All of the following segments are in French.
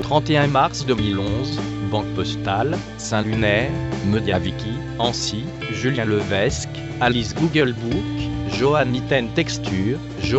31 mars 2011, Banque Postale, Saint-Lunaire, Mediaviki, Annecy, Julien Levesque, Alice Google Book, Johannitaine Texture,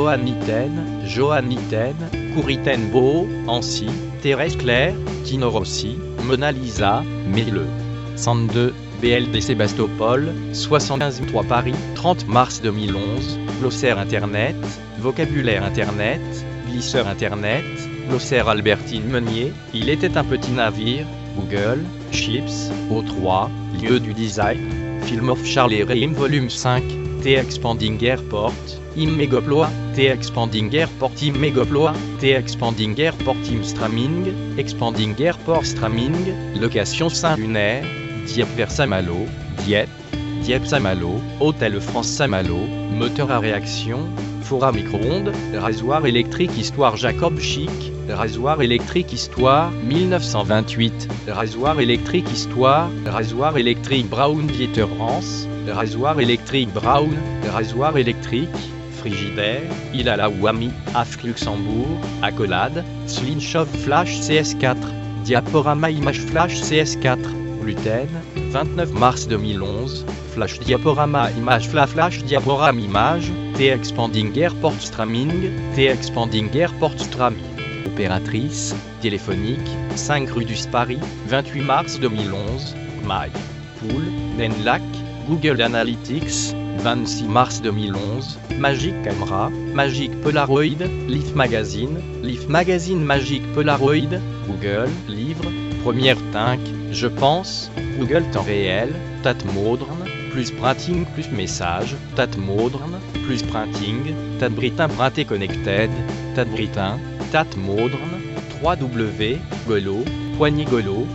Johannitaine, Couritaine Beau, Annecy, Thérèse Claire, Tino Rossi, Mona Lisa, Mille. 102, BLD Sébastopol, 75 Paris, 30 mars 2011, glossaire Internet, vocabulaire Internet, glisseur Internet, glossaire Albertine Meunier, il était un petit navire, Google, Chips, O3, lieu du design, Film of Charlie Reim volume 5, T-Expanding Airport, Immegoploa, T-Expanding Airport Immegoploa, T-Expanding Airport Streaming, Expanding Airport Streaming, location Saint-Lunaire, Dieppe vers Saint-Malo, Dieppe Saint-Malo, Hôtel France Saint-Malo, moteur à réaction, four à micro-ondes, rasoir électrique Histoire Jacob Chic, rasoir électrique Histoire 1928, rasoir électrique Histoire, rasoir électrique Brown Dieter Rance, rasoir électrique Brown, rasoir électrique, frigidaire, il a la Wami, AFC Luxembourg, accolade, Slingshot Flash CS4, diaporama image Flash CS4, gluten, 29 mars 2011, Flash diaporama image Flash diaporama image, T-Expanding Airport Streaming, T-Expanding Airport Streaming. Opératrice, téléphonique, 5 rue du Paris, 28 mars 2011, Mail, Pool, Nenlac, Google Analytics, 26 mars 2011, Magic Camera, Magic Polaroid, Leaf Magazine Magic Polaroid, Google, livre, première Tinc, je pense, Google temps réel, Tat Modern, plus printing plus message, Tat Modern, plus printing, Tat Britain Printé Connected, Tat Britain, Tat Modern, 3W, Golo, Poignigolo,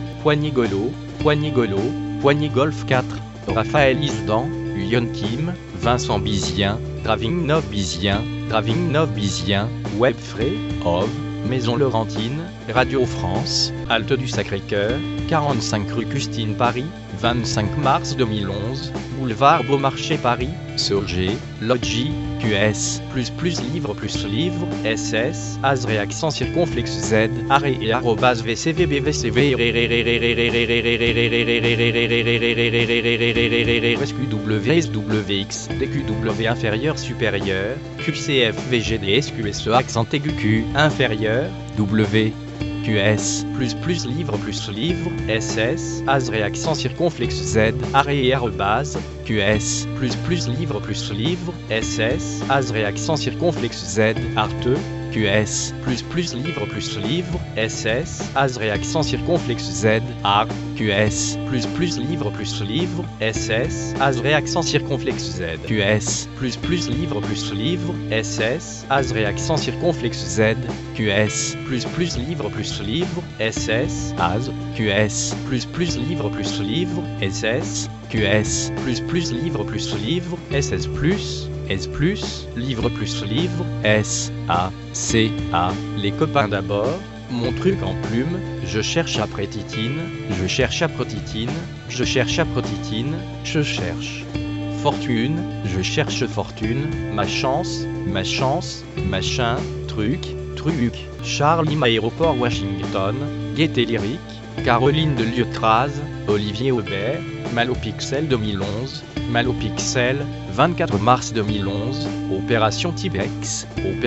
Poignigolf 4, Raphaël Isdan, Lyon Kim, Vincent Bizien, Draving Nov Bizien, Webfray, Ov, Maison Laurentine, Radio France, Halte du Sacré-Cœur, 45 rue Custine Paris, 25 mars 2011, Boulevard Beaumarchais Paris, Sorgé, Loggi, QS, livre, SS, ASRE accent circonflexe Z, arrêt et arrobase VCVBVCV, SQWX, DQW inférieur supérieur, QCF VGD SQSE accent aigu Q inférieur, W. QS, livre, SS, ASRE accent circonflexe Z, arrêt et arrobase, QS, livre, SS, ASRE accent circonflexe Z, Arte, QS, livre, SS, ASRE accent circonflexe Z, AR, QS, livre, SS, ASRE accent circonflexe Z, QS, livre, SS, ASRE accent circonflexe Z, QS, livre, SS, AS, QS, livre, SS, QS, livre, SS+, S+, livre, S, A, C, A, les copains d'abord, mon truc en plume, je cherche après Titine, je cherche fortune, je cherche fortune, ma chance, machin, truc, Charlie Aéroport Washington, Gaieté Lyrique, Caroline de Lieu-Traz, Olivier Aubert, Malopixel 2011, Malopixel, 24 mars 2011, Opération Tipex,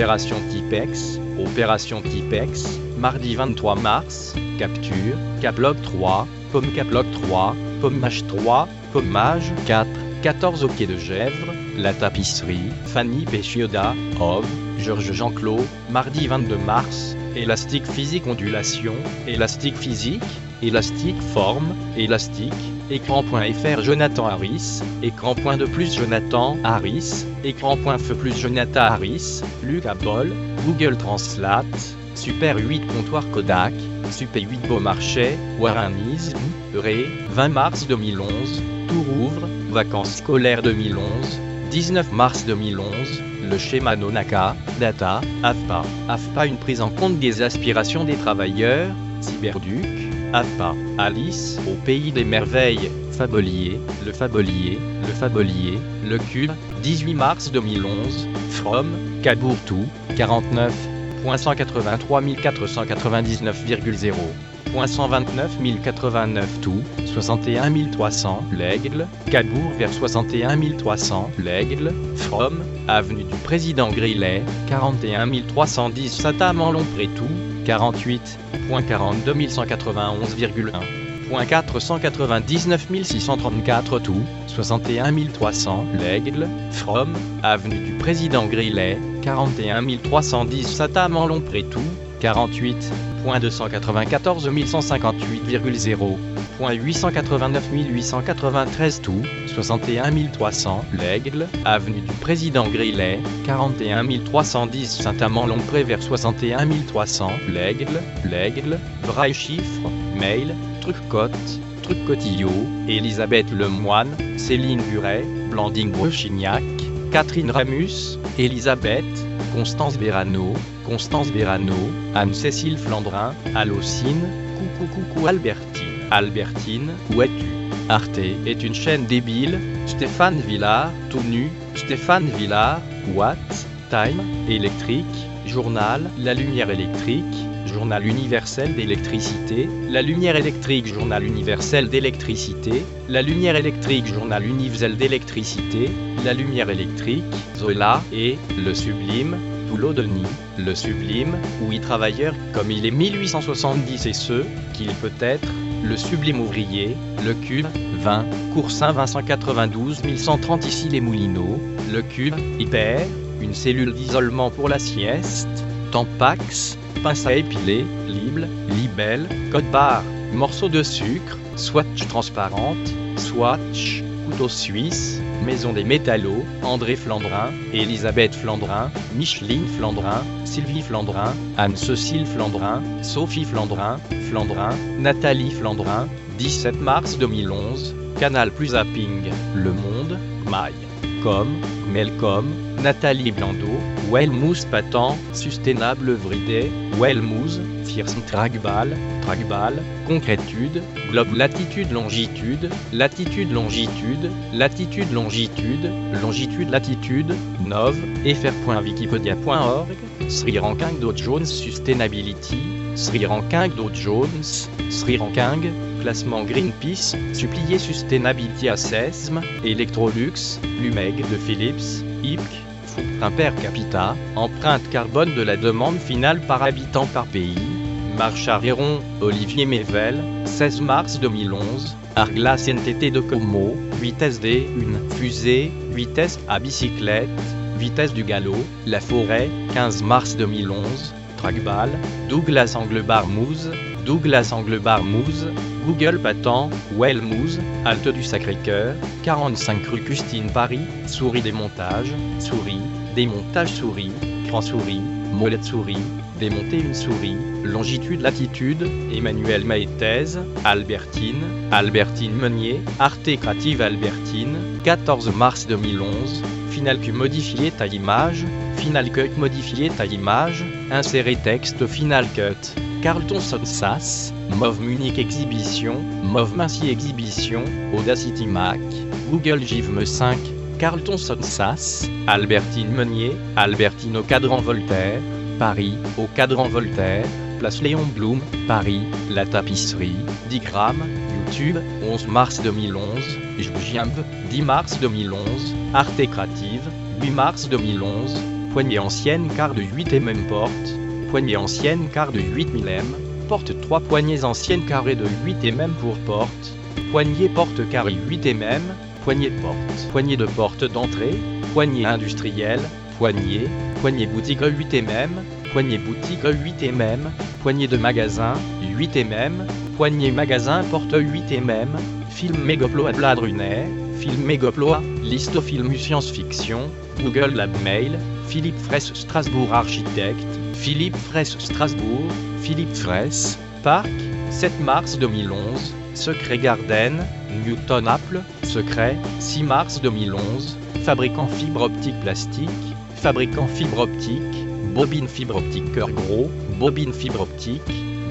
mardi 23 mars, Capture, Caplog 3, Pommecaploc 3, Pommage 3, Pommage 4, 14 au quai de Gèvres, La Tapisserie, Fanny Péchioda, Ov, Georges Jean-Claude, mardi 22 mars, Élastique physique ondulation, élastique physique, élastique forme, élastique, écran.fr Jonathan Harris, écran.de+ Jonathan Harris, écran.fe+ Jonathan Harris, Lucas Bol, Google Translate, Super 8 comptoir Kodak, Super 8 Beaumarchais, Warrenisme, Ré, 20 mars 2011, Tour ouvre, vacances scolaires 2011, 19 mars 2011, le schéma Nonaka, Data, AFPA une prise en compte des aspirations des travailleurs, Cyberduc, AFPA, Alice, au pays des merveilles, Fabelier, le Cube, 18 mars 2011, From, Cabourtou, 49, .183 499,0. .129 089 tout, 61 300 l'Aigle, Cabourg vers 61 300 l'Aigle, From, avenue du Président Grillet, 41 310 Saint-Amand-Lompré-Tout, 48.42 191,1. .499 634 tout, 61 300 l'Aigle, From, avenue du Président Grillet, 41 310 Saint-Amand-Lompré-Tout, 48.294 158,0. .889 893 tout, 61 300 l'Aigle, avenue du Président Grillet, 41 310 Saint-Amand-Lompré vers 61 300 l'Aigle, vrai chiffre, mail, Truc Cotillot, Elisabeth Lemoine, Céline Buret, Blandine Brochignac, Catherine Ramus, Elisabeth, Constance Verano, Anne-Cécile Flandrin, Allocine, coucou Albertine, où es-tu? Arte est une chaîne débile, Stéphane Villard, tout nu, Stéphane Villard, What? Time, électrique, journal, la lumière électrique, journal universel d'électricité, la lumière électrique, journal universel d'électricité, la lumière électrique, journal universel d'électricité, la lumière électrique, Zola et le sublime, Boulot-Denis, le sublime, oui travailleur, comme il est 1870 et ce, qu'il peut être, le sublime ouvrier, le cube, 20, Coursin 192 130 ici les Moulineaux, le cube, hyper, une cellule d'isolement pour la sieste, Tampax, pince à épiler, libelle, code barre, morceau de sucre, swatch transparente, swatch, couteau suisse, maison des métallos, André Flandrin, Elisabeth Flandrin, Micheline Flandrin, Sylvie Flandrin, Anne-Cécile Flandrin, Sophie Flandrin, Nathalie Flandrin, 17 mars 2011, Canal plus Zapping, Le Monde, Mail, Melcom, Nathalie Blando, Wellmousse Patent, Sustainable Everyday, Wellmousse, Fierce Tragbal, Concrétude, Globe Latitude Longitude, Latitude, Nov, fr.wikipedia.org, Sri Ranking Dow Jones Sustainability, Sri Ranking Dow Jones, Sri Ranking, classement Greenpeace, supplier Sustainability Assessment, Electrolux, Lumeg de Philips, IPC, footprint per capita, empreinte carbone de la demande finale par habitant par pays, Marche à Réron, Olivier Mével, 16 mars 2011, Arglas NTT de Como, vitesse D1, fusée, vitesse à bicyclette, vitesse du galop, La Forêt, 15 mars 2011, Tragbal, Douglas Anglebar Mouze, Google Patent, Wellmousse, Halte du Sacré-Cœur, 45 rue Custine Paris, souris, démontage souris, grand souris, molette souris, démonter une souris, longitude, latitude, Emmanuel Maëthez, Albertine Meunier, Arte Creative Albertine, 14 mars 2011, Final Q modifier ta image, insérer texte Final Cut, Carlton Sonsas, Mauve Munich Exhibition, Mauve Mincy Exhibition, Audacity Mac, Google Givme 5, Carlton Sonsas, Albertine Meunier, Albertine au Cadran Voltaire, Paris, au Cadran Voltaire, Place Léon Blum, Paris, La Tapisserie, 10 grammes, YouTube, 11 mars 2011, Jujimb, 10 mars 2011, Arte Creative, 8 mars 2011, Poignée ancienne quart de 8 mm porte, poignée ancienne quart de 8 mm, porte 3 poignées anciennes carrées de 8 mm pour porte, poignée porte carré 8 mm, poignée porte, poignée de porte d'entrée, poignée industrielle, poignée boutique 8 mm, poignée boutique 8 mm, poignée de magasin 8 mm, poignée magasin porte 8 mm, film Mégoploa Bladruner, film Mégoploa, liste film science-fiction, Google Lab Mail, Philippe Fraisse Strasbourg architecte, Philippe Fraisse Strasbourg, Philippe Fraisse, Parc, 7 mars 2011, Secret Garden, Newton Apple, Secret, 6 mars 2011, fabricant fibre optique plastique, bobine fibre optique cœur gros, bobine fibre optique,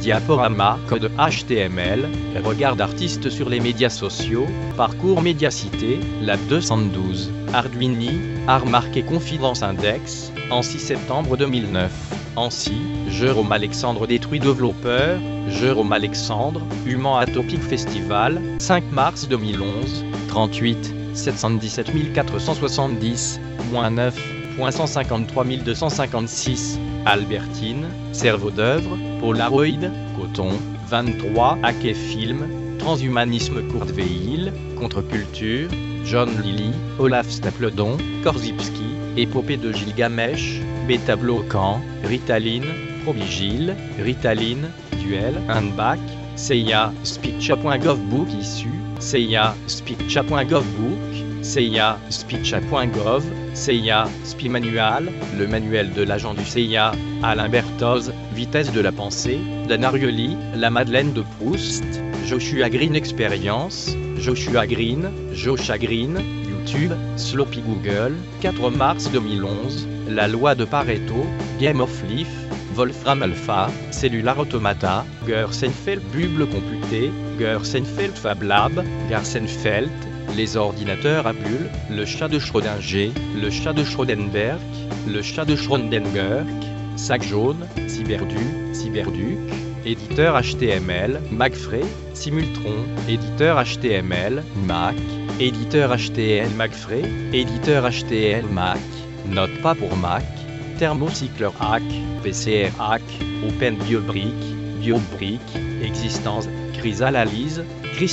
Diaporama code HTML, regard d'artiste sur les médias sociaux, parcours Médiacité, Lab 212, Arduini, art marqué Confidence Index, Annecy septembre 2009. Annecy, Jérôme Alexandre détruit développeur, Jérôme Alexandre, Human Atopic Festival, 5 mars 2011, 38, 717 470, -9, .153 256, Albertine, cerveau d'œuvre, Polaroid, coton, 23, Hacké Film, transhumanisme Courteveille, contre-culture, John Lilly, Olaf Stapledon, Korzybski, épopée de Gilgamesh, Bêta-bloquant, Ritaline, Probigil, Ritaline, Duel, Handback, Seiya, Spiccha.gov-book issu, Seiya, Spiccha.gov-book, Seiya, Spiccha.gov, Seiya, Spimanual, le manuel de l'agent du Seiya, Alain Berthoz, vitesse de la pensée, Dan Ariely, la Madeleine de Proust, Joshua Green Experience, Joshua Green, Joshua Green, YouTube, Sloppy Google, 4 mars 2011, la loi de Pareto, Game of Life, Wolfram Alpha, Cellular Automata, Gershenfeld Bubble computé, Gershenfeld Fab Lab, Gershenfeld, les ordinateurs à bulles, le chat de Schrödinger, le chat de Schrödenberg, le chat de Schrödenberg, Sac jaune, Cyberduc, éditeur HTML, Macfray, Simultron, éditeur HTML, Mac, éditeur HTML Macfray, éditeur HTML Mac, note pas pour Mac, Thermocycler Hack, PCR Hack, Open BioBrick, Existence, Chrysalalyse,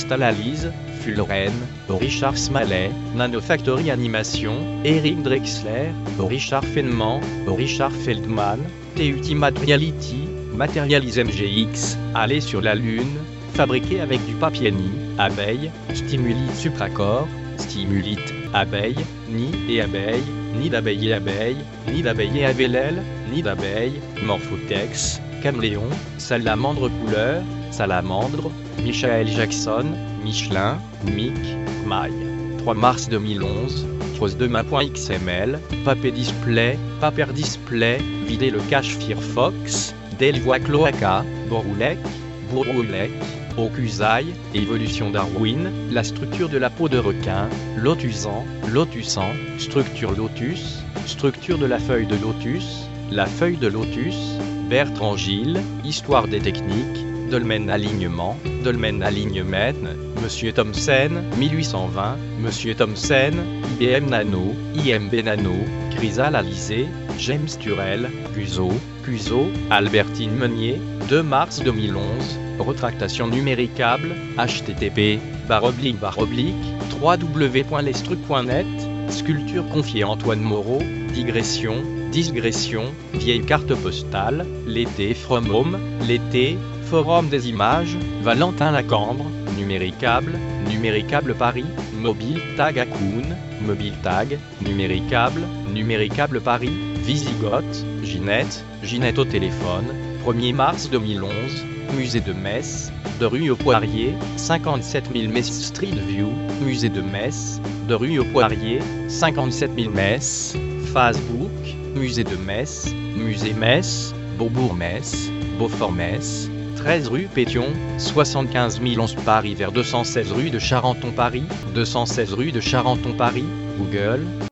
Fulren, Richard Smalley, Nanofactory Animation, Eric Drexler, Richard Feynman, Richard Feldman, TUT Materiality, Materialise MGX, aller sur la Lune, fabriqué avec du papier nid, abeille, Stimulite supracorps, Stimulite, abeille, nid et abeille, nid d'abeille et abeille, nid d'abeille et abellelle, nid d'abeille, Morphotex, Caméléon, Salamandre couleur, Salamandre, Michael Jackson, Michelin, Mic, Maille. 3 mars 2011, chose de ma.xml, Paper Display, vider le cache Firefox, Delvoye Cloaca, Bourroulec, Okusai, évolution Darwin, la structure de la peau de requin, Lotusant, structure Lotus, structure de la feuille de lotus, la feuille de lotus, Bertrand Gilles, histoire des techniques, Dolmen alignement, Monsieur Thomsen, 1820, Monsieur Thomsen, IBM Nano, IMB Nano, Chrysalalisé, James Turrell, Cuso, Albertine Meunier, 2 mars 2011, retractation numéricable, http, www.lestruc.net, sculpture confiée Antoine Moreau, digression, vieille carte postale, l'été From Home, l'été, Forum des images, Valentin Lacambre, numéricable Paris, mobile tag Akoun, mobile tag, numéricable Paris, Visigoth, Ginette au téléphone, 1er mars 2011, musée de Metz, de rue au Poirier, 57 000 Metz Street View, musée de Metz, de rue au Poirier, 57 000 Metz, Facebook, musée de Metz, musée Metz, Beaubourg-Metz, Beaufort-Metz, 13 rue Pétion, 75 011 Paris vers 216 rue de Charenton-Paris, Google,